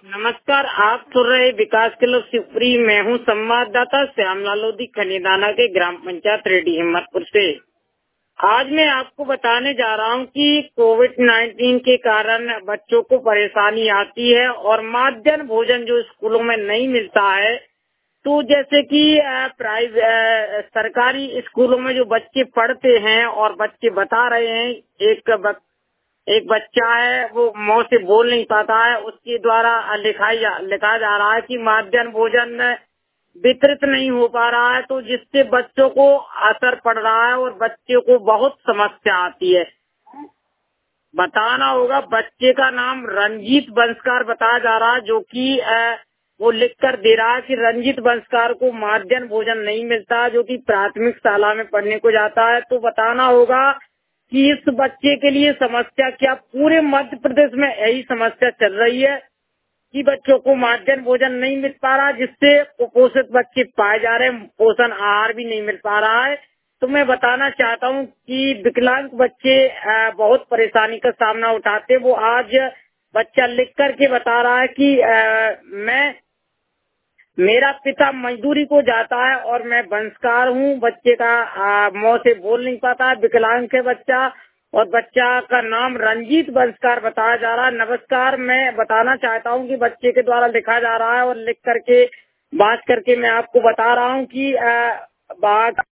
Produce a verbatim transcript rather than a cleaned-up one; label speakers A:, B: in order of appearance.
A: नमस्कार, आप सुन रहे विकास क्लब शिवपुरी। मैं हूं संवाददाता श्यामलाल लोधी खनीदाना के ग्राम पंचायत रेडी हिम्मतपुर से। आज मैं आपको बताने जा रहा हूं कि कोविड नाइन्टीन के कारण बच्चों को परेशानी आती है और मध्याह्न भोजन जो स्कूलों में नहीं मिलता है। तो जैसे कि प्राइवेट सरकारी स्कूलों में जो बच्चे पढ़ते हैं और बच्चे बता रहे हैं, एक बक, एक बच्चा है वो मुंह से बोल नहीं पाता है, उसके द्वारा लिखाई जा, लिखा जा रहा है कि मध्याह्न भोजन वितरित नहीं हो पा रहा है, तो जिससे बच्चों को असर पड़ रहा है और बच्चों को बहुत समस्या आती है। बताना होगा, बच्चे का नाम रंजीत बंसकार बताया जा रहा है, जो कि वो लिख कर दे रहा है कि रंजीत बंसकार को मध्याह्न भोजन नहीं मिलता, जो कि प्राथमिक शाला में पढ़ने को जाता है। तो बताना होगा कि इस बच्चे के लिए समस्या क्या, पूरे मध्य प्रदेश में यही समस्या चल रही है कि बच्चों को मध्याह्न भोजन नहीं मिल पा रहा, जिससे कुपोषित बच्चे पाए जा रहे हैं, पोषण आहार भी नहीं मिल पा रहा है। तो मैं बताना चाहता हूं कि विकलांग बच्चे बहुत परेशानी का सामना उठाते। वो आज बच्चा लिख करके बता रहा है कि आ, मैं मेरा पिता मजदूरी को जाता है और मैं बंसकार हूँ। बच्चे का मुंह से बोल नहीं पाता है, विकलांग है बच्चा, और बच्चा का नाम रंजीत बंसकार बताया जा रहा है। नमस्कार, मैं बताना चाहता हूँ कि बच्चे के द्वारा लिखा जा रहा है और लिख करके बात करके मैं आपको बता रहा हूँ कि आ, बात